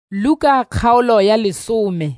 Luka kgaolo ya 10.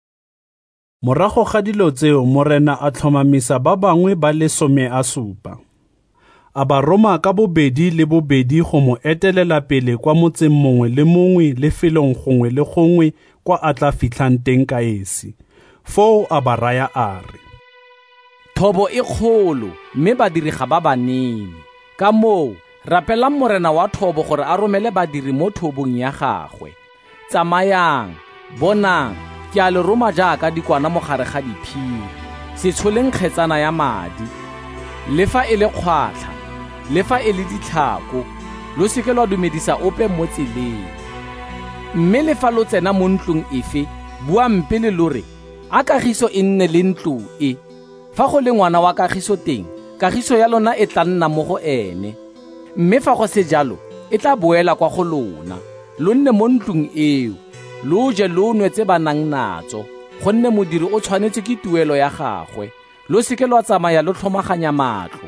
Morago ga dilo tseo morena a tlhomamisa ba bangwe ba 17. A ba roma ka bobedi le bobedi go mo etelela pele kwa motseng mongwe le mongwe le felong gongwe le gongwe kwa a tla fitlhang teng ka esi. Foo a ba raya a re, Thobo e kgolo mme badiri ga ba banene. Ka moo rapelang morena wa thobo gore a romele badiri mo thobong ya gagwe. Tsamayang, bonang, ke a le roma jaaka dikwana mo gare ga diphiri. Se tsholeng kgetsana ya madi. Le fa e le kgwatlha, le fa e le ditlhako, lo seke lwa dumedisa ope mo tseleng. Mme le fa lo tsena mo ntlong efe, buang pele lo re, a kagiso e nne le ntlo e. Fa go le ngwana wa kagiso teng, kagiso ya lona e tla nna mo go ene. Mme fa go se jalo, e tla boela kwa go lona. Lo nne mo ntlong eo, lo je lo nwe tse ba nang natso, gonne modiri o tshwanetse ke tuelo ya gagwe. Lo seke lwa tsamaya lo tlhomaganya matlo.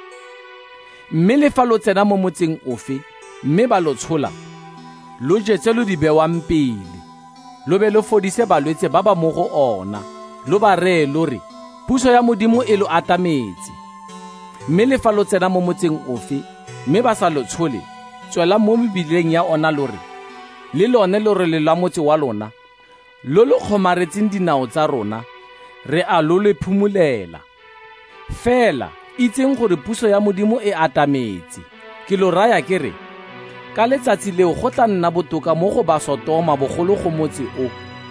Mme le fa lo tsena mo motseng ofe, mme ba lo tshola, lo je tse lo di bewang pele. Lo be lo fodise balwetse ba ba mo go ona, lo ba reye lo re, puso ya Modimo e lo atametse. Mme le fa lo tsena mo motseng ofe, mme ba sa lo tshole, tswela mo mebileng ya ona lo re, le lone lorele la motse wa lona, lo lo kgomaretseng dinao tsa rona, re a lo le phumulela. Fela, itseng gore puso ya Modimo e atametse. Ke lo raya ke re, ka letsatsi leo go tla nna botoka mo go ba Sotoma bogolo go motse o.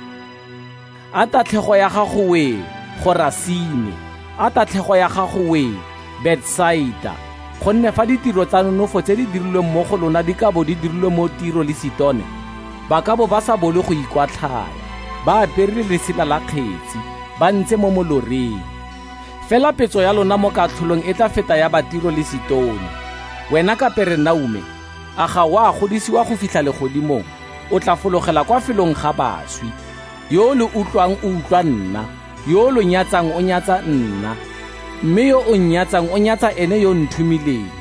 A tatlhego ya gago we, Gorasine, a tatlhego ya gago we, Betsaida, gonne fa ditiro tsa nonofo tse di dirilweng mo go lona di ka bo di dirilwe mo Tiro le Sidone, ba ka bo ba sa bole go ikwatlhaya, ba aperile lesela la kgetsi, ba ntse mo moloreng. Fela petso ya lona mo katlholong e tla feta ya ba Tiro le Sidone. Wena Kapernaume, a ga wa godisiwa go fitlha legodimong, o tla fologela kwa felong ga baswi. Yo lo utlwang o utlwa nna, yo lo nyatsang o nyatsa nna, mme yo o nyatsang o nyatsa ene yo nthumileng.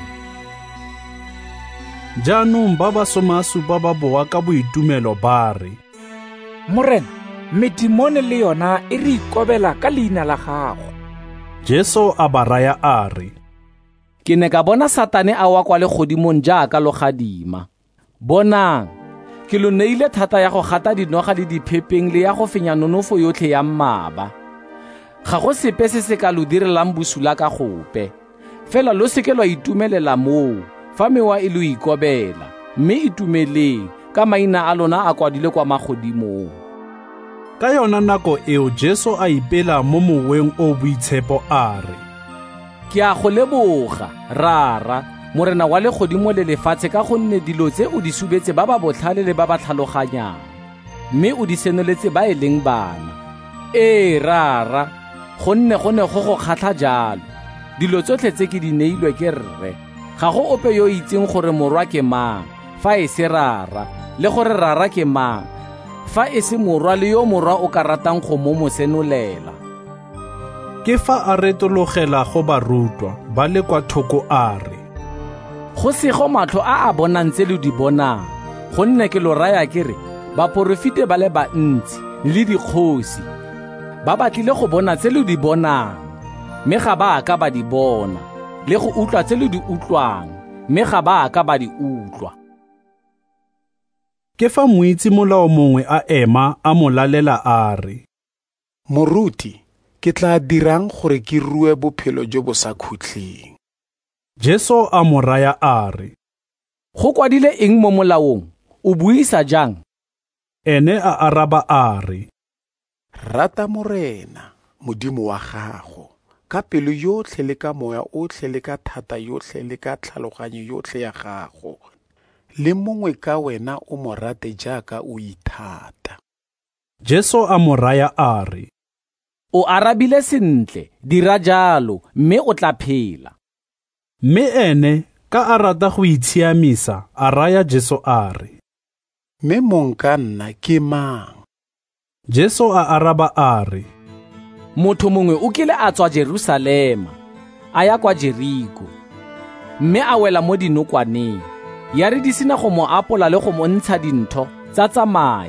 Jaanong ba ba 17 ba boa ka boitumelo ba re, Morena, medimone le yona e re ikobela ka leina la gago. Jesu a ba raya a re, Ke ne ka bona Satane a wa kwa legodimong jaaka logadima. Bonang, ke lo neile thata ya go gata dinoga le diphepeng le ya go fenya nonofo yotlhe ya mmaba. Ga go sepe se se ka lo direlang bosula ka gope. Fela lo seke lwa itumelela moo, fa mewa e lo ikobela, mme itumeleng ka maina a lona a kwadilwe kwa magodimong. Ka yona nako eo Jesu a ipela mo moweng o boitshepo a re, Ke a go leboga, Rara, Morena wa legodimo le lefatshe, ka gonne dilo tse o di subetse ba ba botlhale le ba ba tlhaloganyang, mme o di senoletse ba e leng bana. Rara, gonne go ne go kgatlha jalo. Dilo tsotlhe tse ke di neilwe ke Rre. Ga go ope yo itseng gore morwa ke mang, fa e se Rara, le gore Rara ke mang, fa e se morwa le yo morwa o ka ratang go mo senolela. Ke fa a retologela go barutwa ba le kwa thoko a re, Go sego matlho a bonang tse le di bonang, gonne ke lo raya ke re, baporofite ba le bantsi le dikgosi ba batlile go bona tse le di bonang, mme ga ba ka ba di bona, le go utlwa tse le di utlwang, mme ga ba ka ba di utlwa. Ke fa moitsi molao mongwe a ema a mo lalela a re, Moruti, ke tla dirang gore ke rue bophelo jo bo sa khutleng. Jesu a mo raya a re, Go kwadile eng mo molaong? O buisa jang? Ene a araba a re, Rata Morena, Modimo wa gago, ka pelo yotlhe le ka moya otlhe le ka thata yotlhe le ka tlhaloganyo yotlhe ya gago. Le mongwe ka wena o mo rate jaaka o ithata. Jesu a mo raya a re, O arabile sentle, dira jalo, mme o tla phela. Mme ene ka a rata go itshiamisa a raya Jesu a re, Mme mong ka nna ke mang? Jesu a araba a re, Motho mongwe o kile a tswa Jerusalema, a ya kwa Jeriko, mme a wela mo dinokwaneng. Ya re di sena go mo apola le go mo ntsha dintho tsa tsamaya,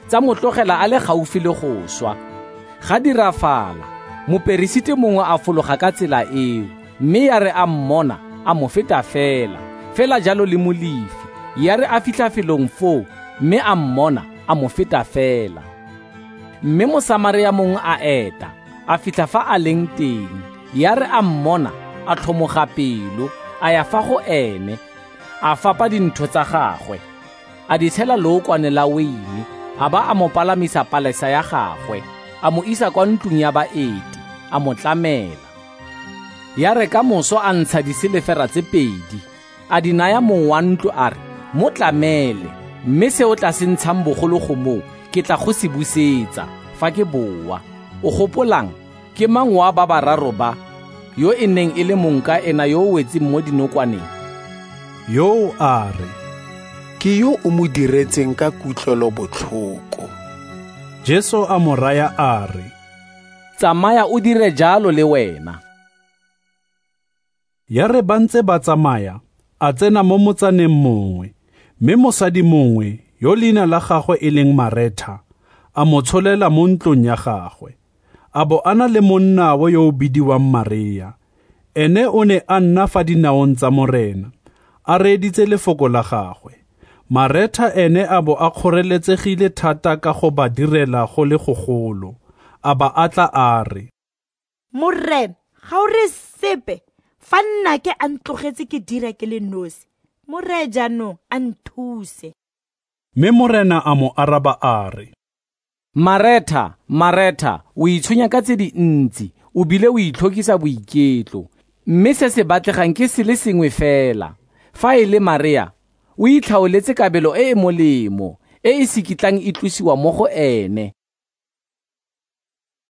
tsa motlogela a le gaufi le go swa. Ga di rafala, moperesite mongwe a fologa ka tsela eo, mme ya re a mmona a mo feta fela jalo le Molefi, ya re a fitlha felong foo, mme a mmona a mo feta fela. Mme Mosamaria mongwe a eta, a fitlha fa a leng teng, ya re a mmona a tlhomoga pelo, a ya fa go ene, a fapa dintho tsa gagwe, a di tshela lookwane la weine, a ba a mo palamisa palesa ya gagwe, a mo isa kwa ntlong ya baeti, a mo tlamela. Ya re ka moso a ntsha disilefera tse 2, a di naya mong wa ntlo a re, mo tlamele, mme se o tla se ntshang bogolo go moo, ke tla go se busetsa fa ke boa. O gopolang, ke mang wa ba bararo ba, yo e neng e le monka ena yo o wetseng mo dinokwaneng? Yo a re, ke yo o mo diretseng ka kutlwelobotlhoko. Jesu a mo raya a re, tsamaya o dire jalo le wena. Ya re ba ntse ba tsamaya, a tsena mo motsaneng mongwe, mme mosadi mongwe yo leina la gagwe e leng Maretha a mo tsholela mo ntlong ya gagwe. A bo ana le monnawo yo o bidiwang Maria. Ene o ne a nna fa dinaong tsa Morena, a reeditse lefoko la gagwe. Maretha ene a bo a kgoreletsegile thata ka go ba direla go le gogolo. A ba atla a re, Morena, ga o re sepe, fa nna ke a ntlogetse ke dira ke le nosi, mo reye jaanong a nthuse. Mme Morena a mo araba a re, Maretha, Maretha, o itshonya ka tse dintsi, o bile o itlhokisa boiketlo, mme se se batlegang ke se le sengwe fela. Fa e le Maria, o itlhaoletse kabelo e e molemo, e e sikitlang e tlosiwa mo go ene.